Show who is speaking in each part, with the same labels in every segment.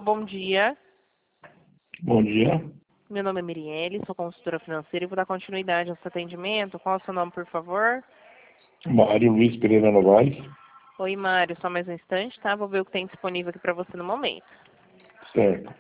Speaker 1: bom dia.
Speaker 2: Bom dia.
Speaker 1: Meu nome é Mirielle, sou consultora financeira e vou dar continuidade ao seu atendimento. Qual é o seu nome, por favor?
Speaker 2: Mário Luiz Pereira Novaes.
Speaker 1: Oi, Mário, só mais um instante, tá? Vou ver o que tem disponível aqui para você no momento.
Speaker 2: Certo.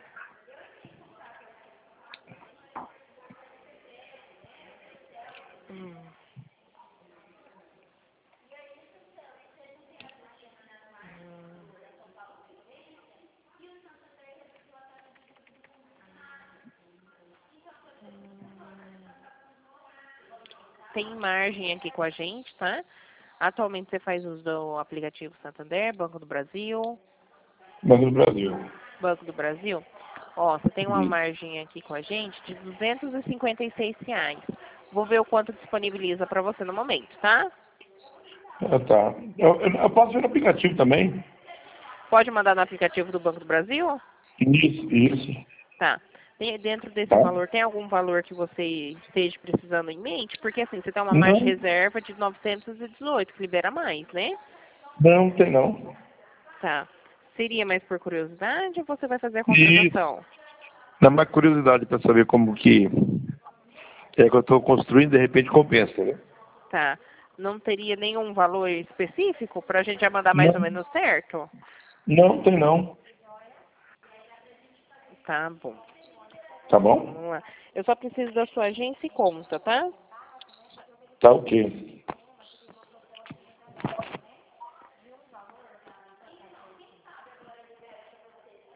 Speaker 1: Tem margem aqui com a gente, tá? Atualmente você faz uso do aplicativo Santander, Banco do Brasil,
Speaker 2: Banco do Brasil.
Speaker 1: Banco do Brasil. Ó, você tem uma
Speaker 2: Isso.
Speaker 1: margem aqui com a gente de R$ 256. Vou ver o quanto disponibiliza para você no momento, tá?
Speaker 2: Ah, tá. Eu posso ver no aplicativo também?
Speaker 1: Pode mandar no aplicativo do Banco do Brasil?
Speaker 2: Isso.
Speaker 1: Tá. Dentro desse
Speaker 2: Tá?
Speaker 1: valor, tem algum valor que você esteja precisando em mente? Porque assim, você tem uma margem de
Speaker 2: Não,
Speaker 1: reserva de 918, que libera mais, né?
Speaker 2: não tem não.
Speaker 1: Tá. Seria mais por curiosidade ou você vai fazer a
Speaker 2: Isso.
Speaker 1: contratação?
Speaker 2: Dá mais curiosidade para saber como que é que eu estou construindo, de repente compensa, né?
Speaker 1: Tá. Não teria nenhum valor específico para a gente já mandar mais ou
Speaker 2: Não,
Speaker 1: menos certo?
Speaker 2: não tem não.
Speaker 1: Tá bom.
Speaker 2: Tá bom?
Speaker 1: Vamos lá. Eu só preciso da sua agência e conta, tá?
Speaker 2: Tá ok.